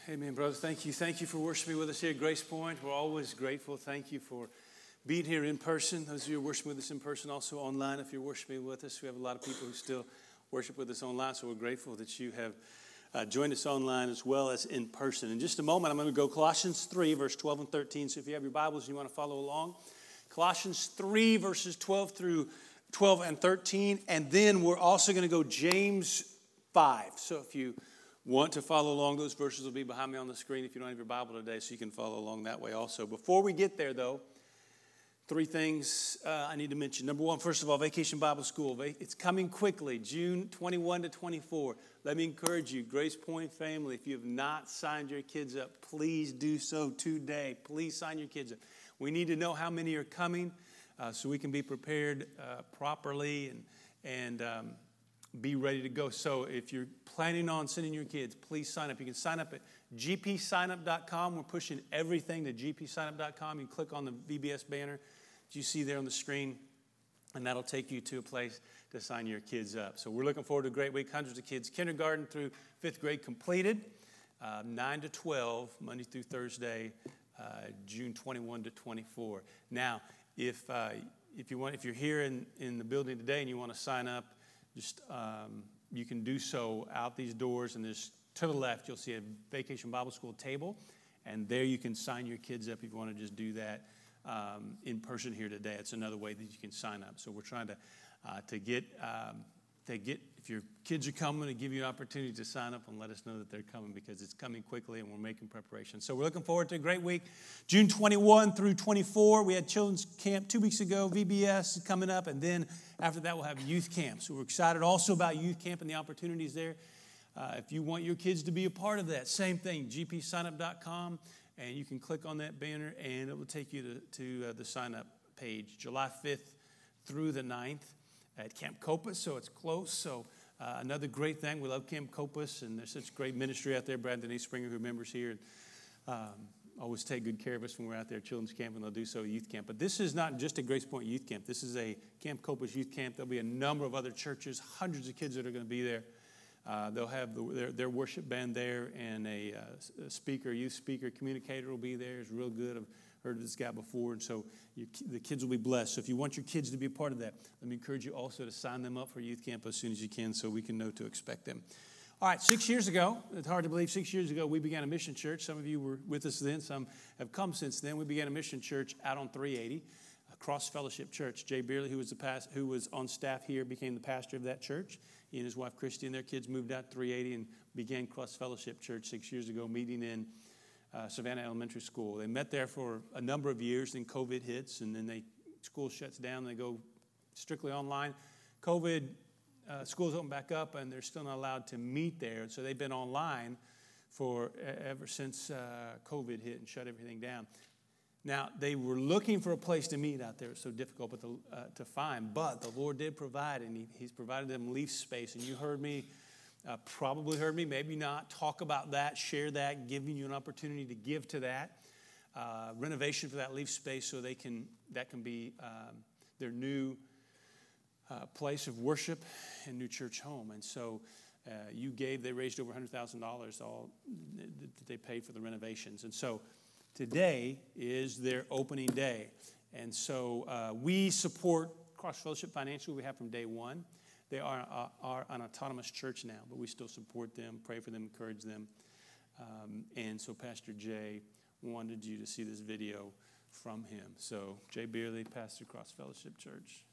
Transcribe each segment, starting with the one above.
Amen, brothers. Thank you. Thank you for worshiping with us here at Grace Point. We're always grateful. Thank you for being here in person. Those of you who are worshiping with us in person, also online, if you're worshiping with us. We have a lot of people who still worship with us online, so we're grateful that you have joined us online as well as in person. In just a moment, I'm going to go Colossians 3, verse 12 and 13. So if you have your Bibles and you want to follow along, Colossians 3, verses 12 and 13. And then we're also going to go James 5. So if you want to follow along, those verses will be behind me on the screen if you don't have your Bible today, so you can follow along that way also. Before we get there, though, three things I need to mention. Number one, first of all, Vacation Bible School. It's coming quickly, June 21 to 24. Let me encourage you, Grace Point family, if you have not signed your kids up, please do so today. Please sign your kids up. We need to know how many are coming so we can be prepared properly and be ready to go. So if you're planning on sending your kids, please sign up. You can sign up at gpsignup.com. We're pushing everything to gpsignup.com. You click on the VBS banner that you see there on the screen, and that'll take you to a place to sign your kids up. So we're looking forward to a great week. Hundreds of kids, kindergarten through fifth grade completed, 9 to 12, Monday through Thursday, June 21 to 24. Now, if you're here in the building today and you want to sign up, just you can do so out these doors, and there's to the left you'll see a Vacation Bible School table, and there you can sign your kids up if you want to just do that in person here today. It's another way that you can sign up. So we're trying to get if your kids are coming, to give you an opportunity to sign up and let us know that they're coming, because it's coming quickly and we're making preparations. So we're looking forward to a great week. June 21 through 24, we had children's camp 2 weeks ago. VBS is coming up, and then after that we'll have youth camp. So we're excited also about youth camp and the opportunities there. If you want your kids to be a part of that, same thing, gpsignup.com, and you can click on that banner and it will take you to the sign up page. July 5th through the 9th. At Camp Copus, so it's close. So another great thing. We love Camp Copus, and there's such great ministry out there. Brad and Denise Springer, who are members here, always take good care of us when we're out there at children's camp, and they'll do so at youth camp. But this is not just a Grace Point youth camp. This is a Camp Copus youth camp. There'll be a number of other churches, hundreds of kids that are going to be there. They'll have their worship band there, and a youth speaker, communicator will be there. It's real good. I've heard of this guy before, and so the kids will be blessed. So if you want your kids to be a part of that, let me encourage you also to sign them up for youth camp as soon as you can, so we can know to expect them. All right, 6 years ago, it's hard to believe, 6 years ago, we began a mission church. Some of you were with us then, some have come since then. We began a mission church out on 380, Cross Fellowship Church. Jay Beerley, who was on staff here, became the pastor of that church. He and his wife, Christy, and their kids moved out to 380 and began Cross Fellowship Church 6 years ago, meeting in Savannah Elementary School. They met there for a number of years, then COVID hits, and then school shuts down, they go strictly online. COVID, schools open back up, and they're still not allowed to meet there, so they've been online for ever since COVID hit and shut everything down. Now, they were looking for a place to meet out there. It's so difficult to find, but the Lord did provide, and He's provided them leaf space, and you heard me, probably heard me, maybe not, talk about that, share that, giving you an opportunity to give to that. Renovation for that leaf space, so that can be their new place of worship and new church home. And so they raised over $100,000 all that they paid for the renovations. And so today is their opening day. And so we support Cross Fellowship financially. We have from day one. They are an autonomous church now, but we still support them, pray for them, encourage them. And so Pastor Jay wanted you to see this video from him. So Jay Beerley, pastor, Cross Fellowship Church.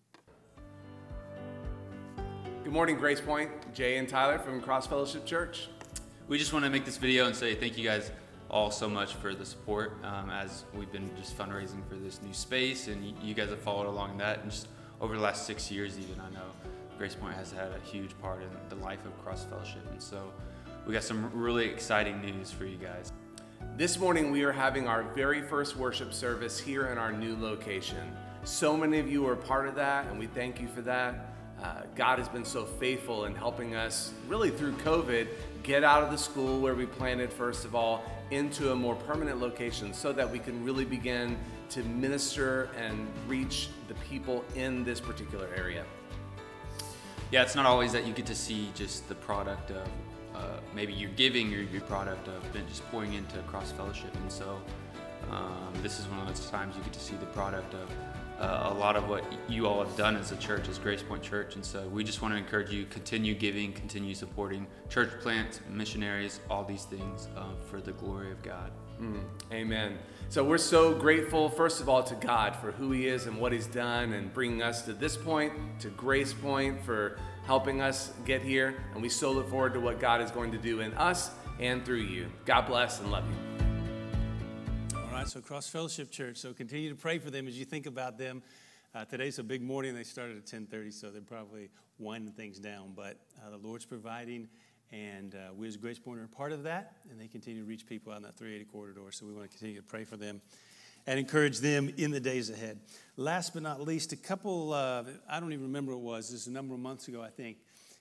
Good morning, Grace Point. Jay and Tyler from Cross Fellowship Church. We just want to make this video and say thank you guys all so much for the support as we've been just fundraising for this new space, and you guys have followed along that. And just over the last 6 years even, I know Grace Point has had a huge part in the life of Cross Fellowship, and so we got some really exciting news for you guys. This morning we are having our very first worship service here in our new location. So many of you are part of that, and we thank you for that. God has been so faithful in helping us, really through COVID, get out of the school where we planted, first of all, into a more permanent location so that we can really begin to minister and reach the people in this particular area. Yeah, it's not always that you get to see just the product of maybe your giving or your product of just pouring into Cross Fellowship. And so this is one of those times you get to see the product of a lot of what you all have done as a church, as Grace Point Church. And so we just want to encourage you, continue giving, continue supporting church plants, missionaries, all these things for the glory of God. Amen. So we're so grateful, first of all, to God for who he is and what he's done and bringing us to this point, to Grace Point, for helping us get here. And we so look forward to what God is going to do in us and through you. God bless and love you. All right, so Cross Fellowship Church, so continue to pray for them as you think about them. Today's a big morning. They started at 10:30, so they're probably winding things down. But the Lord's providing, and we as Grace Point are a part of that, and they continue to reach people out in that 380 corridor. So we want to continue to pray for them and encourage them in the days ahead. Last but not least, a couple, I don't even remember what it was. This is a number of months ago, I think.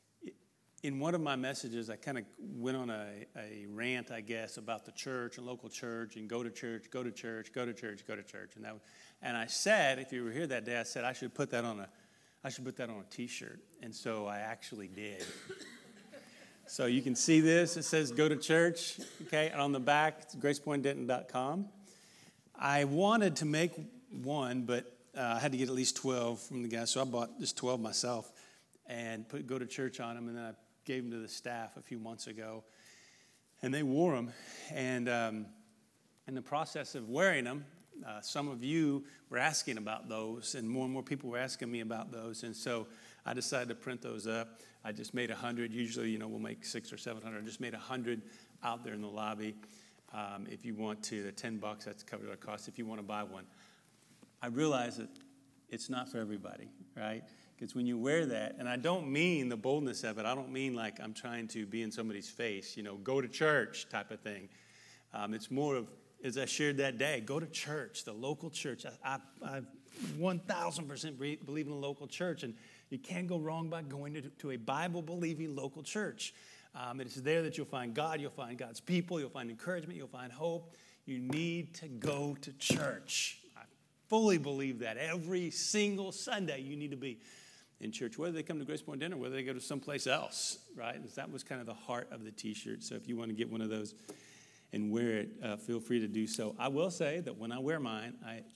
In one of my messages, I kind of went on a rant, I guess, about the church and local church and go to church, go to church, go to church, go to church. And I said, if you were here that day, I said I should put that on a T-shirt. And so I actually did. So you can see this. It says go to church, okay? And on the back, it's gracepointdenton.com. I wanted to make one, but I had to get at least 12 from the guy. So I bought just 12 myself and put go to church on them. And then I gave them to the staff a few months ago. And they wore them. And in the process of wearing them, some of you were asking about those, and more people were asking me about those. And so I decided to print those up. I just made 100. Usually, we'll make 600 or 700. I just made 100 out there in the lobby. If you want to, the $10, that's covered our cost. If you want to buy one, I realize that it's not for everybody, right? Because when you wear that, and I don't mean the boldness of it. I don't mean like I'm trying to be in somebody's face, go to church type of thing. It's more of, as I shared that day, go to church, the local church. I 1,000% believe in the local church, and you can't go wrong by going to a Bible-believing local church. It's there that you'll find God, you'll find God's people, you'll find encouragement, you'll find hope. You need to go to church. I fully believe that. Every single Sunday you need to be in church, whether they come to Grace Point Dinner, whether they go to someplace else, right? That was kind of the heart of the T-shirt. So if you want to get one of those and wear it, feel free to do so. I will say that when I wear mine,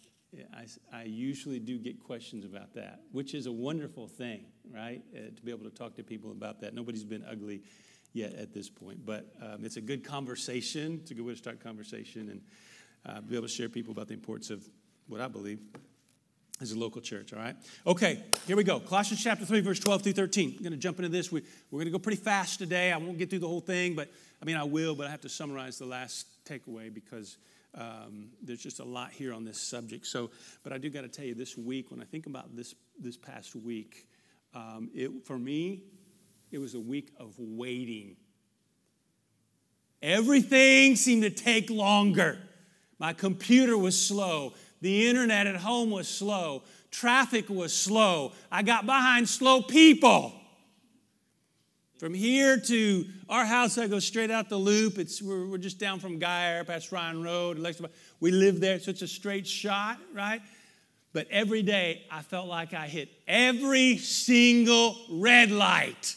I usually do get questions about that, which is a wonderful thing, right? To be able to talk to people about that. Nobody's been ugly yet at this point, but it's a good conversation. It's a good way to start conversation and be able to share people about the importance of what I believe is a local church, all right? Okay, here we go. Colossians chapter 3, verse 12 through 13. I'm going to jump into this. We're going to go pretty fast today. I won't get through the whole thing, I will, but I have to summarize the last takeaway because there's just a lot here on this subject. But I do got to tell you, this week, when I think about this past week, for me, it was a week of waiting. Everything seemed to take longer. My computer was slow. The internet at home was slow. Traffic was slow. I got behind slow people. From here to our house, I go straight out the loop. We're just down from Guyer, past Ryan Road. We live there, so it's a straight shot, right? But every day, I felt like I hit every single red light.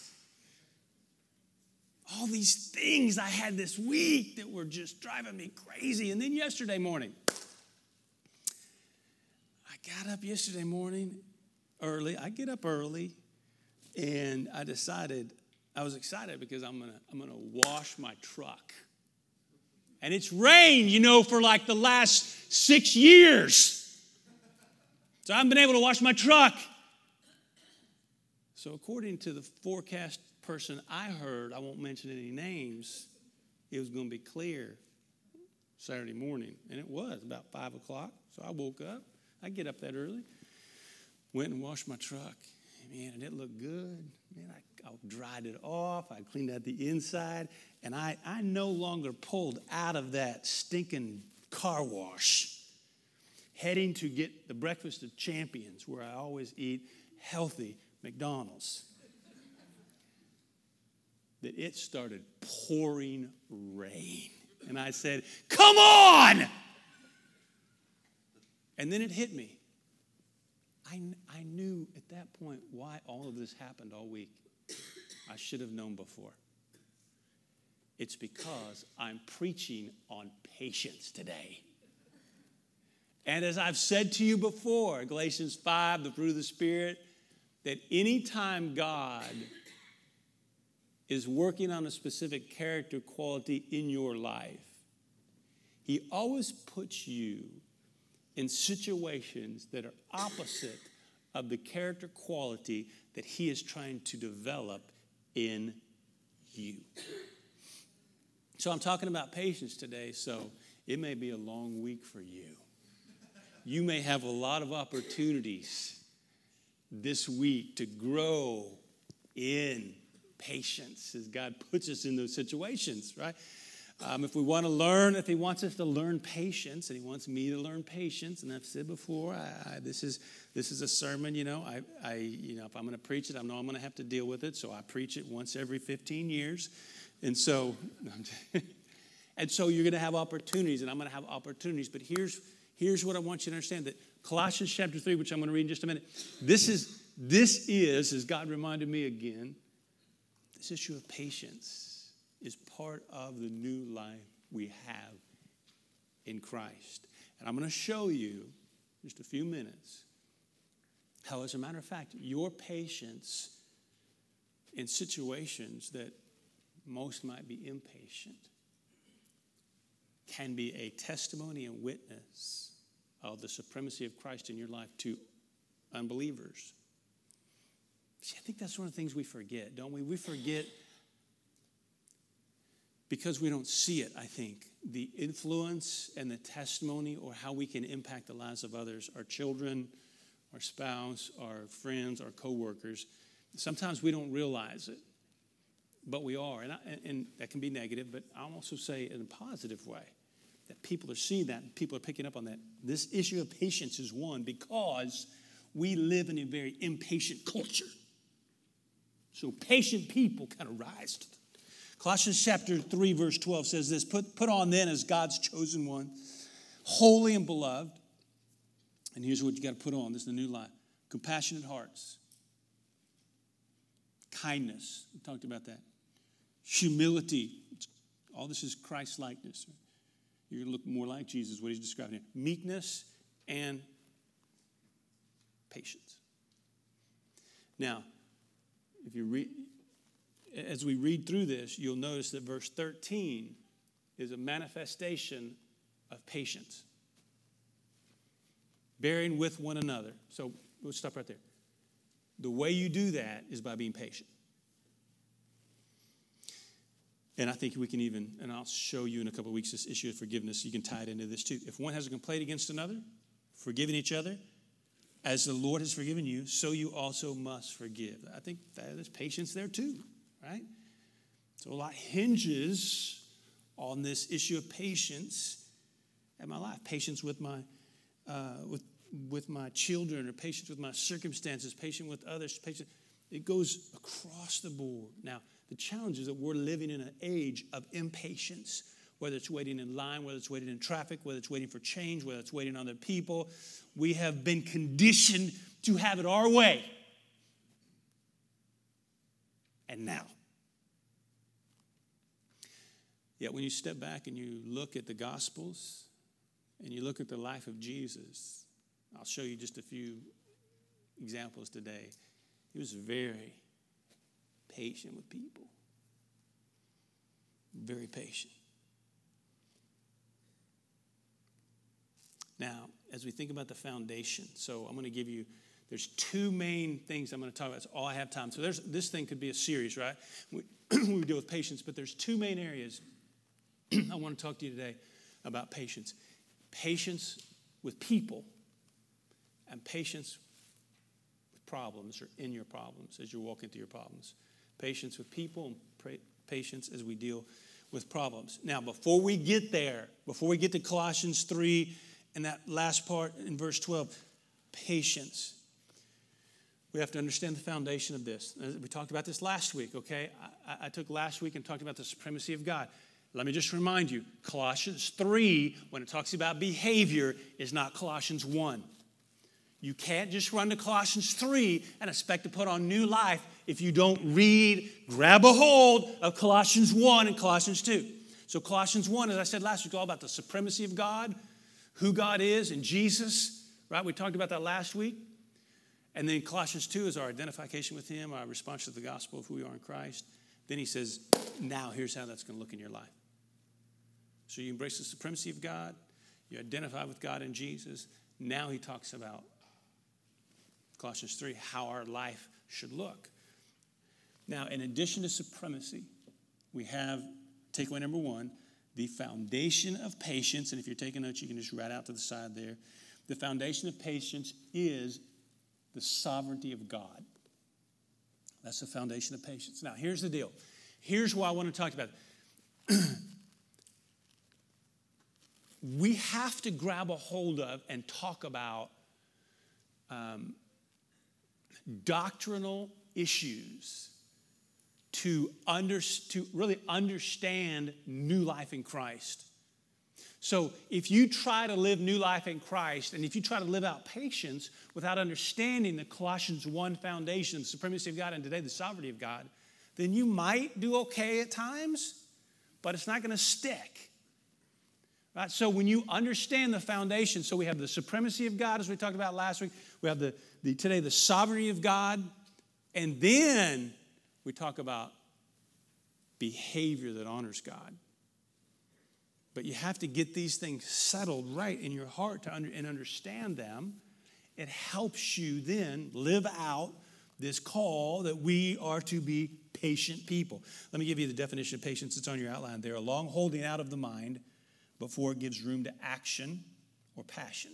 All these things I had this week that were just driving me crazy. And then yesterday morning, I got up yesterday morning early. I get up early, and I was excited because I'm gonna wash my truck. And it's rained, for like the last 6 years. So I haven't been able to wash my truck. So according to the forecast person I heard, I won't mention any names, it was going to be clear Saturday morning. And it was about 5 o'clock. So I woke up. I get up that early. Went and washed my truck. Man, and it looked good. Man, I dried it off. I cleaned out the inside. And I no longer pulled out of that stinking car wash, heading to get the breakfast of champions, where I always eat healthy McDonald's. That it started pouring rain. And I said, come on! And then it hit me. I knew at that point why all of this happened all week. I should have known before. It's because I'm preaching on patience today. And as I've said to you before, Galatians 5, the fruit of the Spirit, that anytime God is working on a specific character quality in your life, he always puts you in situations that are opposite of the character quality that he is trying to develop in you. So I'm talking about patience today, so it may be a long week for you. You may have a lot of opportunities this week to grow in patience as God puts us in those situations, right? If we want to learn, if he wants us to learn patience, and he wants me to learn patience, and I've said before, this is a sermon, if I'm going to preach it, I know I'm going to have to deal with it, so I preach it once every 15 years. And so you're going to have opportunities, and I'm going to have opportunities. But here's what I want you to understand, that Colossians chapter 3, which I'm going to read in just a minute, this is, as God reminded me again, this issue of patience is part of the new life we have in Christ. And I'm going to show you, just a few minutes, how, as a matter of fact, your patience in situations that most might be impatient can be a testimony and witness of the supremacy of Christ in your life to unbelievers. See, I think that's one of the things we forget, don't we? We forget, because we don't see it, I think, the influence and the testimony, or how we can impact the lives of others, our children, our spouse, our friends, our coworkers. Sometimes we don't realize it, but we are. And that can be negative, but I'll also say in a positive way, that people are seeing that and people are picking up on that. This issue of patience is one, because we live in a very impatient culture. So patient people kind of rise to them. Colossians chapter 3, verse 12 says this, Put on then as God's chosen one, holy and beloved. And here's what you got to put on. This is the new life. Compassionate hearts. Kindness. We talked about that. Humility. All this is Christ-likeness. You're going to look more like Jesus, what he's describing here. Meekness and patience. Now, if you read, as we read through this, you'll notice that verse 13 is a manifestation of patience. Bearing with one another. So we'll stop right there. The way you do that is by being patient. And I think we can even, and I'll show you in a couple of weeks, this issue of forgiveness. You can tie it into this too. If one has a complaint against another, forgiving each other, as the Lord has forgiven you, so you also must forgive. I think there's patience there too, right? So a lot hinges on this issue of patience in my life. Patience with my children, or patience with my circumstances, patience with others. Patience. It goes across the board. Now, the challenge is that we're living in an age of impatience, whether it's waiting in line, whether it's waiting in traffic, whether it's waiting for change, whether it's waiting on other people. We have been conditioned to have it our way. And now. Yet when you step back and you look at the Gospels and you look at the life of Jesus, I'll show you just a few examples today. He was very patient with people. Very patient. Now, as we think about the foundation, so I'm going to give you, there's two main things I'm going to talk about. That's all I have time. So this thing could be a series, right? We deal with patience, but there's two main areas I want to talk to you today about patience. Patience with people and patience with problems, or in your problems as you're walking through your problems. Patience with people and patience as we deal with problems. Now, before we get there, before we get to Colossians 3 and that last part in verse 12, patience. We have to understand the foundation of this. We talked about this last week, okay? I took last week and talked about the supremacy of God. Let me just remind you, Colossians 3, when it talks about behavior, is not Colossians 1. You can't just run to Colossians 3 and expect to put on new life if you don't read, grab a hold of Colossians 1 and Colossians 2. So Colossians 1, as I said last week, all about the supremacy of God, who God is, and Jesus, right? We talked about that last week. And then Colossians 2 is our identification with him, our response to the gospel of who we are in Christ. Then he says, now here's how that's going to look in your life. So you embrace the supremacy of God. You identify with God in Jesus. Now he talks about Colossians 3, how our life should look. Now, in addition to supremacy, we have takeaway number 1, the foundation of patience. And if you're taking notes, you can just write out to the side there. The foundation of patience is the sovereignty of God. That's the foundation of patience. Now, here's the deal. Here's why I want to talk about it. We have to grab a hold of and talk about doctrinal issues to really understand new life in Christ. So if you try to live new life in Christ, and if you try to live out patience without understanding the Colossians 1 foundation, the supremacy of God, and today the sovereignty of God, then you might do okay at times, but it's not going to stick. Right? So when you understand the foundation, so we have the supremacy of God, as we talked about last week. We have today the sovereignty of God. And then we talk about behavior that honors God. But you have to get these things settled right in your heart and understand them. It helps you then live out this call that we are to be patient people. Let me give you the definition of patience. It's on your outline there. A long holding out of the mind before it gives room to action or passion.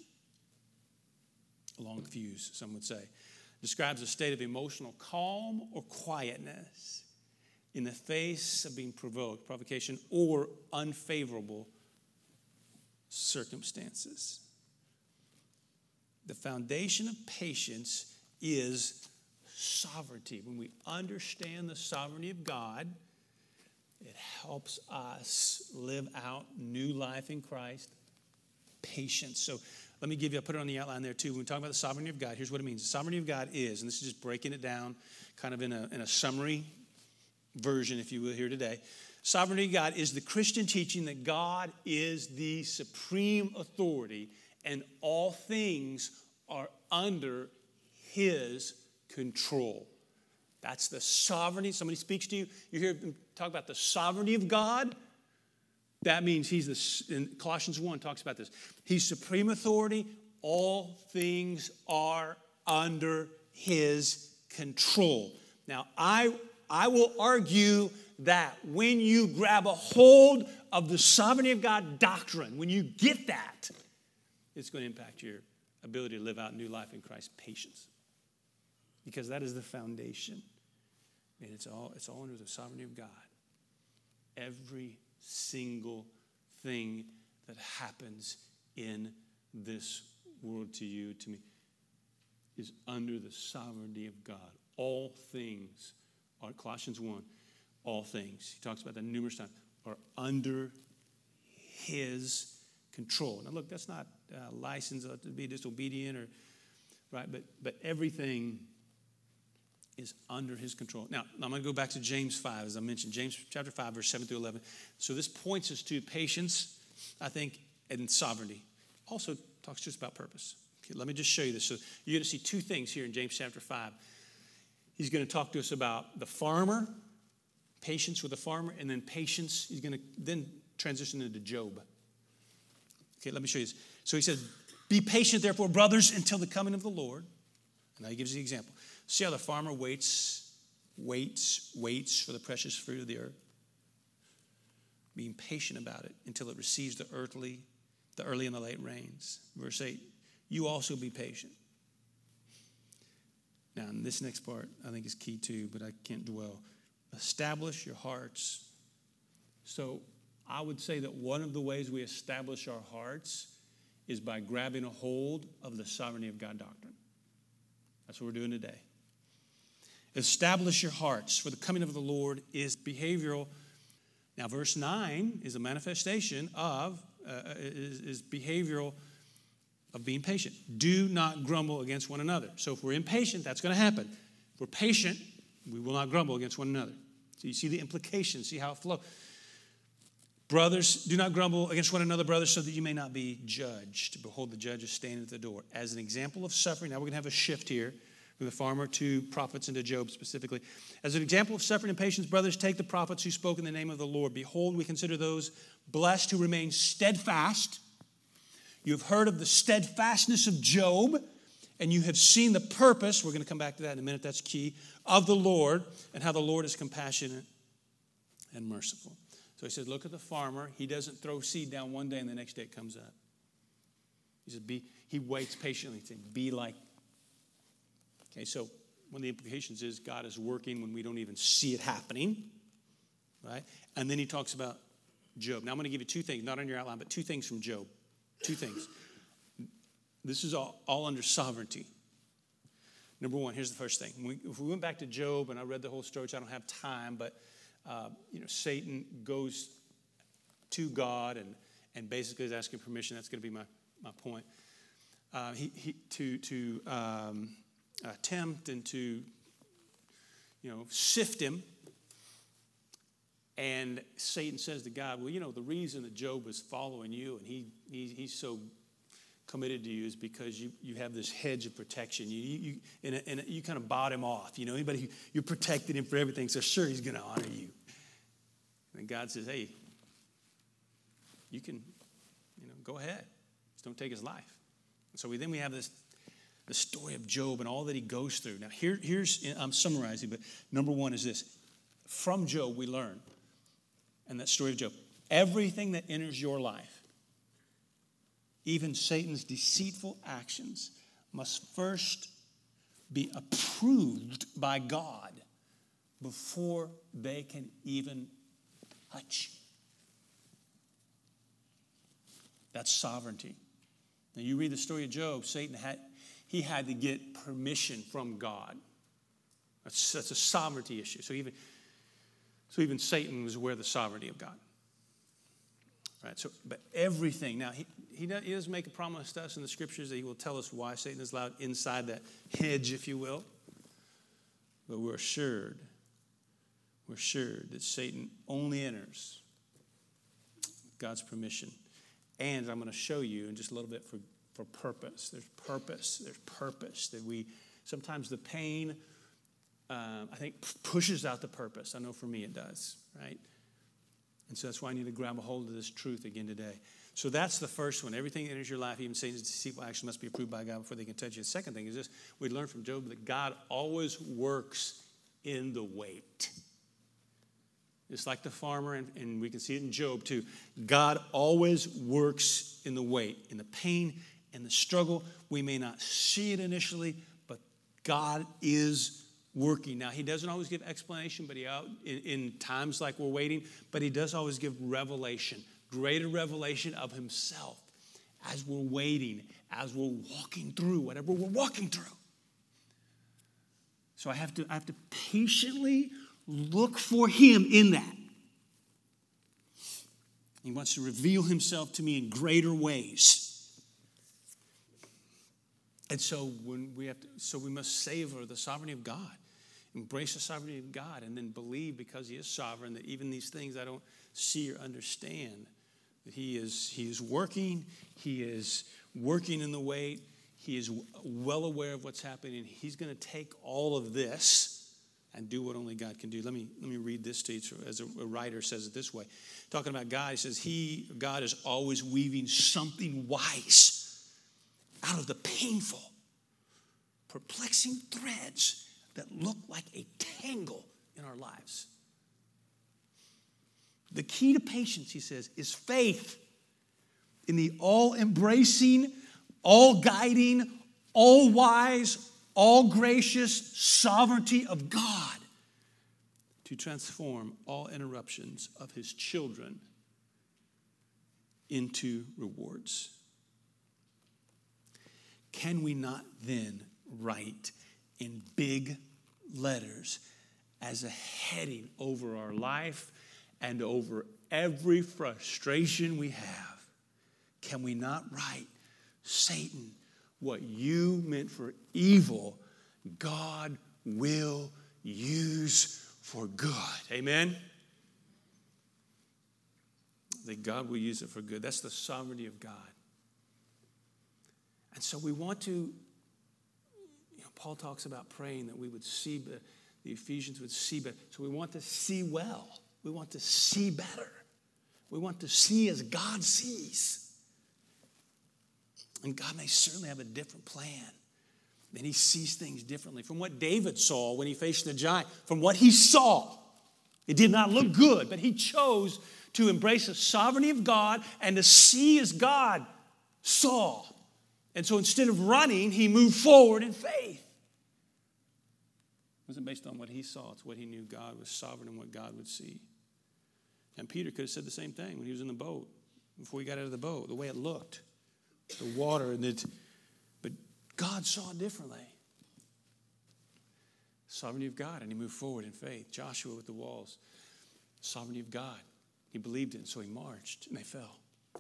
A long fuse, some would say. Describes a state of emotional calm or quietness in the face of being provoked, provocation, or unfavorable circumstances. The foundation of patience is sovereignty. When we understand the sovereignty of God, it helps us live out new life in Christ, patience. So let me give you, I put it on the outline there too. When we talk about the sovereignty of God, here's what it means. The sovereignty of God is, and this is just breaking it down kind of in a summary version, if you will, here today. Sovereignty of God is the Christian teaching that God is the supreme authority and all things are under his control. That's the sovereignty. Somebody speaks to you, you hear them talk about the sovereignty of God. That means in Colossians 1 talks about this. He's supreme authority. All things are under his control. Now, I will argue that when you grab a hold of the sovereignty of God doctrine, when you get that, it's going to impact your ability to live out new life in Christ, patience. Because that is the foundation. And it's all under the sovereignty of God. Every single thing that happens in this world to you, to me, is under the sovereignty of God. All things are, Colossians 1, all things, he talks about that numerous times, are under his control. Now look, that's not license to be disobedient or, right, but everything is under his control. Now, I'm going to go back to James 5, as I mentioned, James chapter 5, verse 7 through 11. So this points us to patience, I think, and sovereignty. Also talks just about purpose. Okay, let me just show you this. So you're going to see two things here in James chapter 5. He's going to talk to us about the farmer, patience with the farmer, and then patience. He's going to then transition into Job. Okay, let me show you this. So he says, be patient, therefore, brothers, until the coming of the Lord. And now he gives the example. See how the farmer waits for the precious fruit of the earth, being patient about it until it receives the early and the late rains. Verse 8, you also be patient. Now, in this next part, I think is key too, but I can't dwell. Establish your hearts. So I would say that one of the ways we establish our hearts is by grabbing a hold of the sovereignty of God doctrine. That's what we're doing today. Establish your hearts, for the coming of the Lord is behavioral. Now, verse 9 is a manifestation of, is behavioral of being patient. Do not grumble against one another. So if we're impatient, that's going to happen. If we're patient, We will not grumble against one another. So you see the implications, see how it flows. Brothers, do not grumble against one another, brothers, so that you may not be judged. Behold, the judge is standing at the door. As an example of suffering, now we're going to have a shift here from the farmer to prophets and to Job specifically. As an example of suffering and patience, brothers, take the prophets who spoke in the name of the Lord. Behold, we consider those blessed who remain steadfast. You have heard of the steadfastness of Job, and you have seen the purpose, we're going to come back to that in a minute, that's key, of the Lord, and how the Lord is compassionate and merciful. So he says, look at the farmer. He doesn't throw seed down one day and the next day it comes up. He says, he waits patiently to be like. Okay, so one of the implications is God is working when we don't even see it happening, right? And then he talks about Job. Now I'm going to give you two things, not on your outline, but two things from Job. Two things. This is all under sovereignty. Number one, here's the first thing. If we went back to Job, and I read the whole story, which I don't have time, but Satan goes to God and basically is asking permission. That's going to be my point. To attempt and to sift him. And Satan says to God, well, the reason that Job is following you and he's so committed to you is because you have this hedge of protection. You kind of bought him off. Anybody you protected him for everything, so sure he's going to honor you. And God says, hey, you can, go ahead. Just don't take his life. And so then we have the story of Job and all that he goes through. Now here's I'm summarizing, but number one is this. From Job we learn, and that story of Job, everything that enters your life, even Satan's deceitful actions, must first be approved by God before they can even touch you. That's sovereignty. Now you read the story of Job, Satan had to get permission from God. That's a sovereignty issue. So even Satan was aware of the sovereignty of God. Right? So, but everything. Now, he does make a promise to us in the scriptures that he will tell us why Satan is allowed inside that hedge, if you will. But we're assured that Satan only enters with God's permission. And I'm going to show you in just a little bit for purpose. There's purpose that sometimes the pain, I think, pushes out the purpose. I know for me it does, right? And so that's why I need to grab a hold of this truth again today. So that's the first one. Everything that enters your life, even Satan's deceitful action, must be approved by God before they can touch you. The second thing is this. We learn from Job that God always works in the wait. It's like the farmer, and we can see it in Job too. God always works in the wait, in the pain and the struggle. We may not see it initially, but God is working. Now, he doesn't always give explanation, but in times like we're waiting, but he does always give revelation, greater revelation of himself as we're waiting, as we're walking through whatever we're walking through. So I have to patiently look for him in that. He wants to reveal himself to me in greater ways. And so we must savor the sovereignty of God, embrace the sovereignty of God, and then believe, because he is sovereign, that even these things I don't see or understand, that he is working. He is working in the wait. He is well aware of what's happening. He's going to take all of this and do what only God can do. Let me read this to you, as a writer says it this way. Talking about God, he says, God is always weaving something wise out of the painful, perplexing threads that look like a tangle in our lives. The key to patience, he says, is faith in the all-embracing, all-guiding, all-wise, all-gracious sovereignty of God to transform all interruptions of his children into rewards. Can we not then write in big letters as a heading over our life and over every frustration we have? Can we not write, Satan, what you meant for evil, God will use for good. Amen? That God will use it for good. That's the sovereignty of God. And so we want to, Paul talks about praying that we would see, the Ephesians would see better. So we want to see well. We want to see better. We want to see as God sees. And God may certainly have a different plan. And he sees things differently. From what David saw when he faced the giant, from what he saw, it did not look good, but he chose to embrace the sovereignty of God and to see as God saw. And so instead of running, he moved forward in faith. It wasn't based on what he saw. It's what he knew God was sovereign and what God would see. And Peter could have said the same thing when he was in the boat, before he got out of the boat, the way it looked, the water. But God saw it differently. Sovereignty of God, and he moved forward in faith. Joshua with the walls, sovereignty of God. He believed it, and so he marched, and they fell.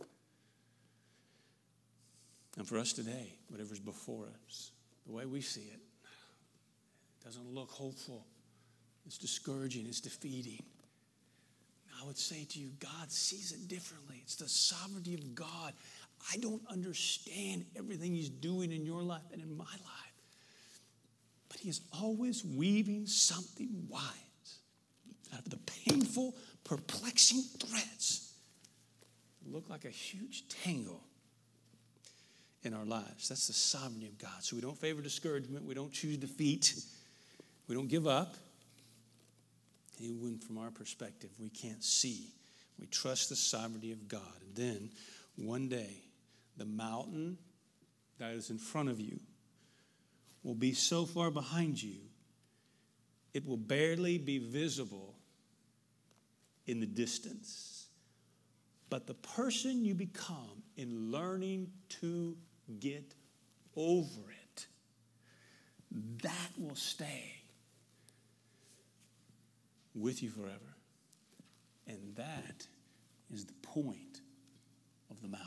And for us today, whatever's before us, the way we see it, doesn't look hopeful. It's discouraging. It's defeating. I would say to you, God sees it differently. It's the sovereignty of God. I don't understand everything he's doing in your life and in my life. But he is always weaving something wise out of the painful, perplexing threads that look like a huge tangle in our lives. That's the sovereignty of God. So we don't favor discouragement. We don't choose defeat. We don't give up. Even from our perspective, we can't see. We trust the sovereignty of God. And then one day, the mountain that is in front of you will be so far behind you, it will barely be visible in the distance. But the person you become in learning to get over it, that will stay with you forever. And that is the point of the mountain.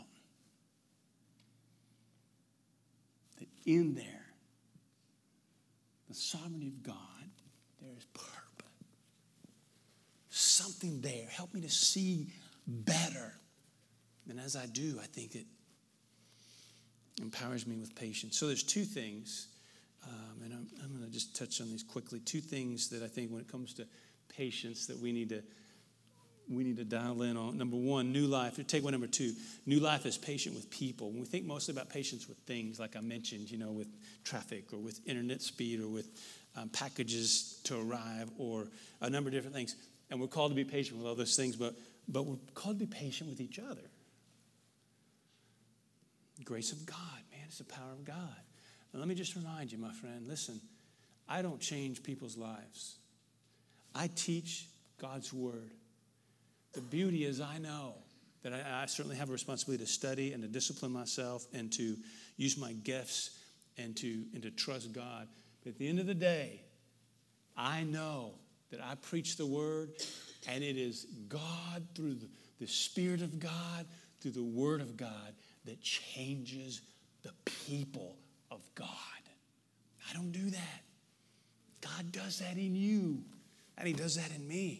That in there, the sovereignty of God, there is purpose. Something there. Help me to see better. And as I do, I think it empowers me with patience. So there's two things, and I'm going to just touch on these quickly. Two things that I think when it comes to patience that we need to dial in on. Number one, new life. Take one. Number two, new life is patient with people. When we think mostly about patience with things, like I mentioned, with traffic or with internet speed or with packages to arrive or a number of different things. And we're called to be patient with all those things, but we're called to be patient with each other. The grace of God, man, it's the power of God. And let me just remind you, my friend, listen, I don't change people's lives. I teach God's word. The beauty is I know that I certainly have a responsibility to study and to discipline myself and to use my gifts and to trust God. But at the end of the day, I know that I preach the word, and it is God through the Spirit of God, through the word of God, that changes the people of God. I don't do that. God does that in you, and he does that in me.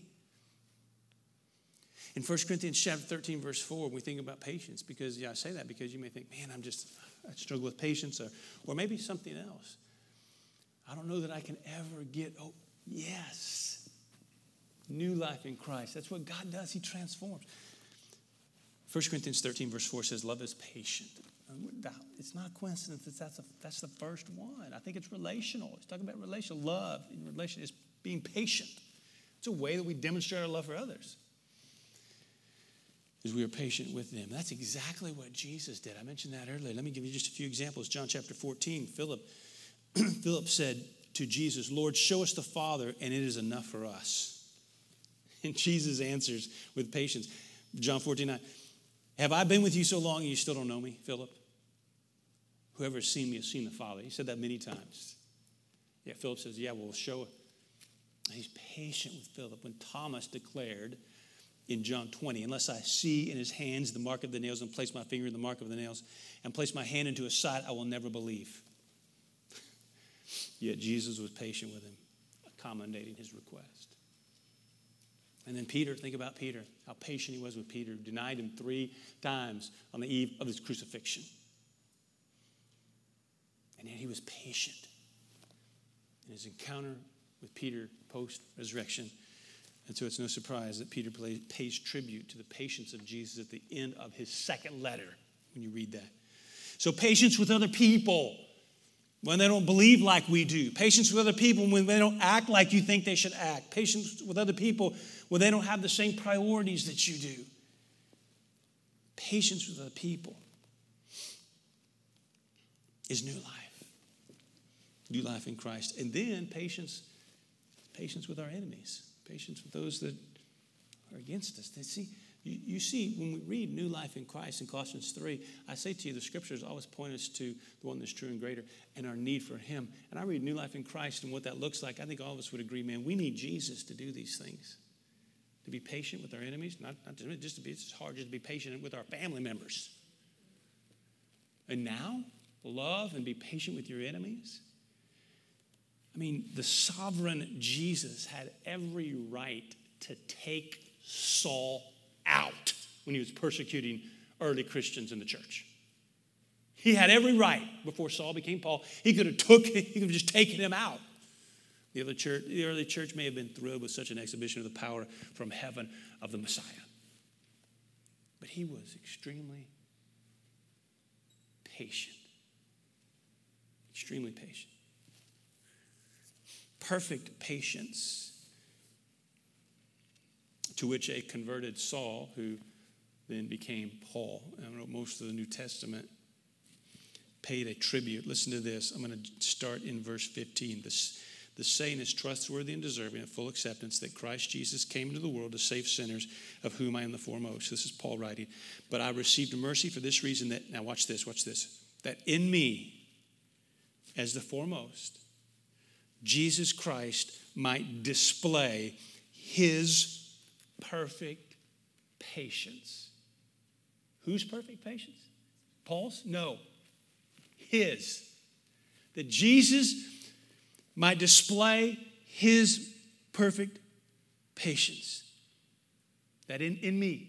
In 1 Corinthians chapter 13, verse 4, we think about patience, because I say that because you may think, man, I struggle with patience, or maybe something else. I don't know that I can ever get, yes, new life in Christ. That's what God does. He transforms. 1 Corinthians 13, verse 4 says, love is patient. It's not a coincidence that that's the first one. I think it's relational. It's talking about relational love. In relation is being patient. It's a way that we demonstrate our love for others, is we are patient with them. That's exactly what Jesus did. I mentioned that earlier. Let me give you just a few examples. John chapter 14, Philip said to Jesus, Lord, show us the Father, and it is enough for us. And Jesus answers with patience. John 14:9. Have I been with you so long and you still don't know me, Philip? Whoever has seen me has seen the Father. He said that many times. Yeah, Philip says, yeah, well, show it. He's patient with Philip. When Thomas declared in John 20, unless I see in his hands the mark of the nails and place my finger in the mark of the nails and place my hand into his side, I will never believe. Yet Jesus was patient with him. accommodating his request. And then Peter, think about Peter, how patient he was with Peter, denied him 3 times on the eve of his crucifixion. And yet he was patient in his encounter with Peter post-resurrection. And so it's no surprise that Peter pays tribute to the patience of Jesus at the end of his second letter when you read that. So patience with other people when they don't believe like we do. Patience with other people when they don't act like you think they should act. Patience with other people when they don't have the same priorities that you do. Patience with other people is new life. New life in Christ. And then patience with our enemies. Patience with those that are against us. You see, when we read new life in Christ in Colossians 3, I say to you, the scriptures always point us to the one that's true and greater and our need for him. And I read new life in Christ and what that looks like. I think all of us would agree, man, we need Jesus to do these things. To be patient with our enemies, not just to be, it's hard just to be patient with our family members. And now, love and be patient with your enemies. I mean, the sovereign Jesus had every right to take Saul out when he was persecuting early Christians in the church. He had every right before Saul became Paul. He could have just taken him out. The early church may have been thrilled with such an exhibition of the power from heaven of the Messiah. But he was extremely patient. Extremely patient. Perfect patience, to which a converted Saul, who then became Paul, and wrote most of the New Testament, paid a tribute. Listen to this. I'm going to start in verse 15. The saying is trustworthy and deserving of full acceptance that Christ Jesus came into the world to save sinners, of whom I am the foremost. This is Paul writing. But I received mercy for this reason that, now watch this, that in me, as the foremost, Jesus Christ might display his perfect patience. Whose perfect patience? Paul's? No. His. That Jesus might display his perfect patience. That in me.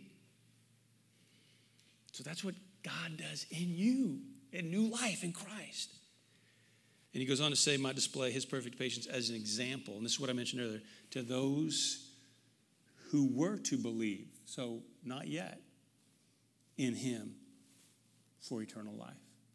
So that's what God does in you, in new life in Christ. And he goes on to say, might display his perfect patience as an example. And this is what I mentioned earlier, to those who were to believe, so not yet, in him for eternal life.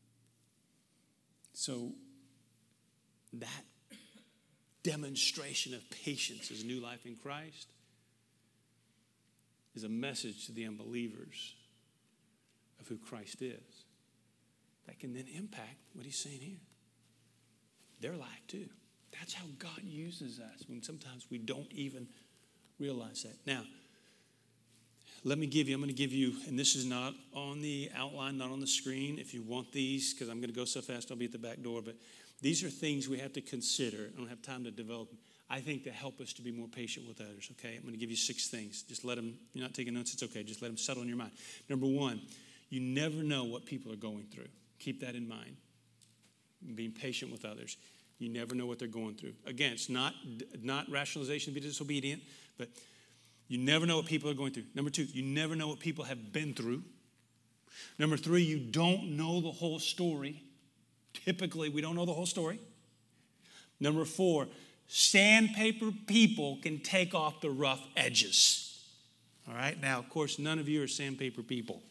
So that demonstration of patience as new life in Christ is a message to the unbelievers of who Christ is. That can then impact what he's saying here. Their life too. That's how God uses us when sometimes we don't even realize that. Now, I'm going to give you, and this is not on the outline, not on the screen. If you want these, because I'm going to go so fast, I'll be at the back door. But these are things we have to consider. I don't have time to develop them. I think to help us to be more patient with others, okay? I'm going to give you 6 things. Just let them, you're not taking notes, it's okay. Just let them settle in your mind. Number 1, you never know what people are going through. Keep that in mind. Being patient with others. You never know what they're going through. Again, it's not rationalization to be disobedient, but you never know what people are going through. Number 2, you never know what people have been through. Number 3, you don't know the whole story. Typically, we don't know the whole story. Number 4, sandpaper people can take off the rough edges. All right? Now, of course, none of you are sandpaper people.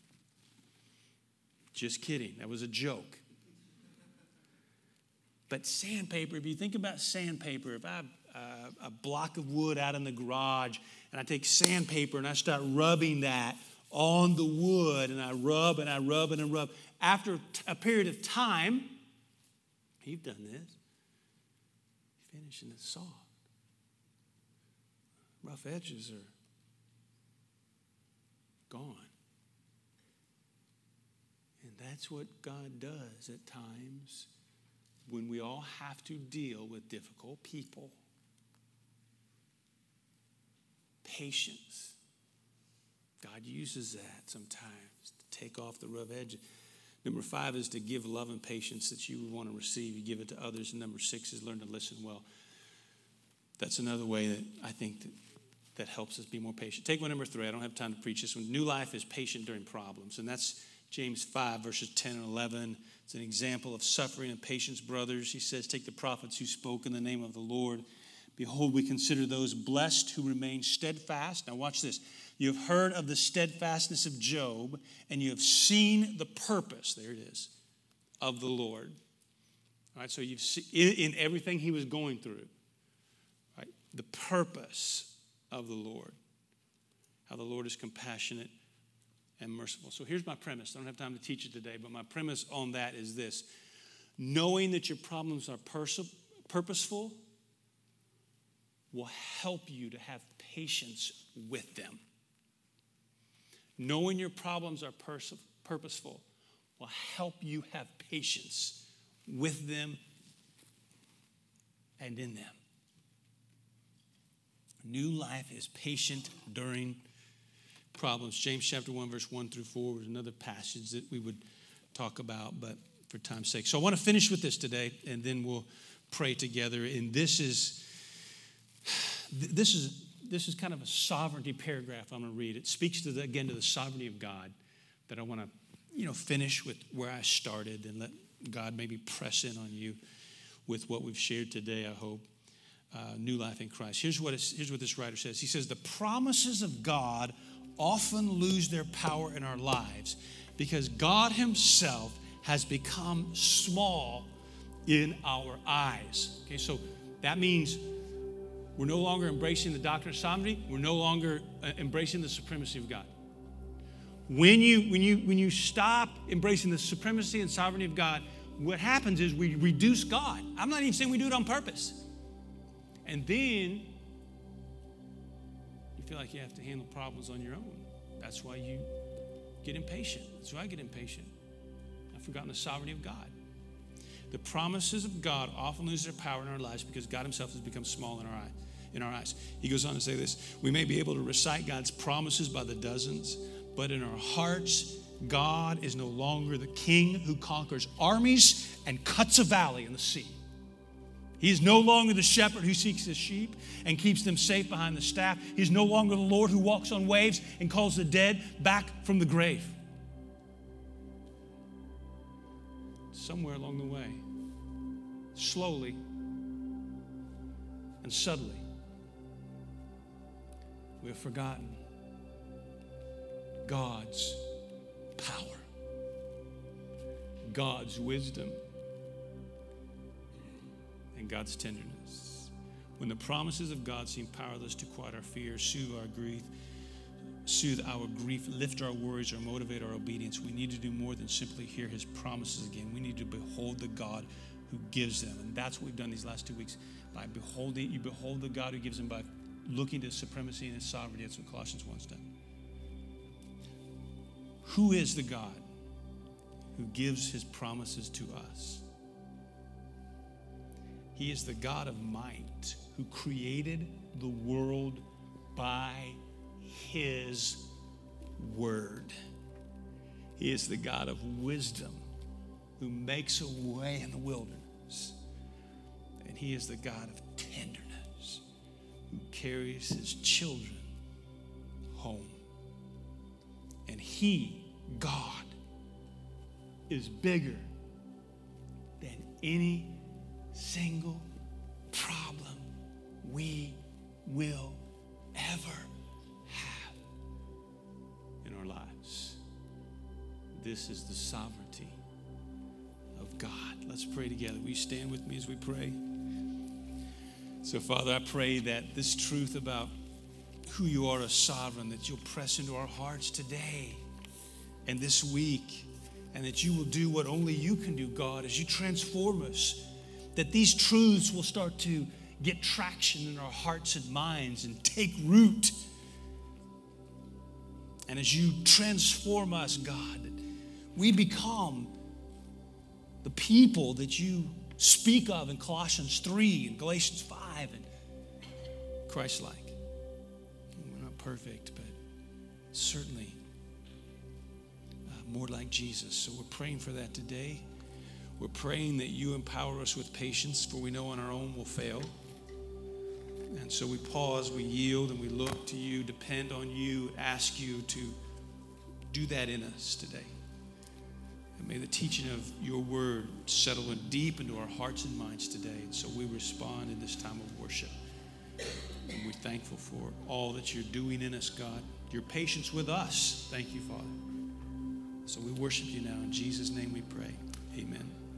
Just kidding. That was a joke. But sandpaper, if you think about sandpaper, if I have a block of wood out in the garage and I take sandpaper and I start rubbing that on the wood and I rub and I rub and I rub, after a period of time, you've done this, you finish and it's soft. Rough edges are gone. And that's what God does at times when we all have to deal with difficult people. Patience. God uses that sometimes to take off the rough edges. Number 5 is to give love and patience that you would want to receive. You give it to others. And number 6 is learn to listen well. That's another way that I think that helps us be more patient. Take one, number 3. I don't have time to preach this one. New life is patient during problems. And that's James 5, verses 10 and 11. It's an example of suffering and patience, brothers. He says, take the prophets who spoke in the name of the Lord. Behold, we consider those blessed who remain steadfast. Now watch this. You have heard of the steadfastness of Job, and you have seen the purpose, there it is, of the Lord. All right, so you've seen in everything he was going through, right, the purpose of the Lord, how the Lord is compassionate and merciful. So here's my premise. I don't have time to teach it today, but my premise on that is this. Knowing that your problems are purposeful will help you to have patience with them. Knowing your problems are purposeful will help you have patience with them and in them. New life is patient during problems. James chapter 1, verse 1 through 4 is another passage that we would talk about, but for time's sake. So I want to finish with this today, and then we'll pray together. And this is kind of a sovereignty paragraph I'm going to read. It speaks to the sovereignty of God that I want to, finish with where I started and let God maybe press in on you with what we've shared today, I hope. New life in Christ. Here's what this writer says. He says, the promises of God often lose their power in our lives because God himself has become small in our eyes. Okay, so that means we're no longer embracing the doctrine of sovereignty. We're no longer embracing the supremacy of God. When you stop embracing the supremacy and sovereignty of God, what happens is we reduce God. I'm not even saying we do it on purpose. And then you feel like you have to handle problems on your own. That's why you get impatient. That's why I get impatient. I've forgotten the sovereignty of God. The promises of God often lose their power in our lives because God himself has become small in our eyes. He goes on to say this. We may be able to recite God's promises by the dozens, but in our hearts, God is no longer the king who conquers armies and cuts a valley in the sea. He is no longer the shepherd who seeks his sheep and keeps them safe behind the staff. He's no longer the Lord who walks on waves and calls the dead back from the grave. Somewhere along the way, slowly and subtly, we have forgotten God's power, God's wisdom, and God's tenderness. When the promises of God seem powerless to quiet our fears, soothe our grief, lift our worries, or motivate our obedience, we need to do more than simply hear his promises again. We need to behold the God who gives them. And that's what we've done these last 2 weeks. By beholding, you behold the God who gives them by looking to his supremacy and his sovereignty. That's what Colossians 1's done. Who is the God who gives his promises to us? He is the God of might who created the world by his word. He is the God of wisdom who makes a way in the wilderness. And he is the God of tenderness who carries his children home. And he, God, is bigger than any single problem we will ever have in our lives. This is the sovereignty of God. Let's pray together. Will you stand with me as we pray? So, Father, I pray that this truth about who you are as sovereign, that you'll press into our hearts today and this week, and that you will do what only you can do, God, as you transform us, that these truths will start to get traction in our hearts and minds and take root. And as you transform us, God, we become the people that you speak of in Colossians 3 and Galatians 5 and Christ-like. We're not perfect, but certainly more like Jesus. So we're praying for that today. We're praying that you empower us with patience, for we know on our own we'll fail. And so we pause, we yield, and we look to you, depend on you, ask you to do that in us today. And may the teaching of your word settle in deep into our hearts and minds today. And so we respond in this time of worship. And we're thankful for all that you're doing in us, God. Your patience with us. Thank you, Father. So we worship you now. In Jesus' name we pray. Amen.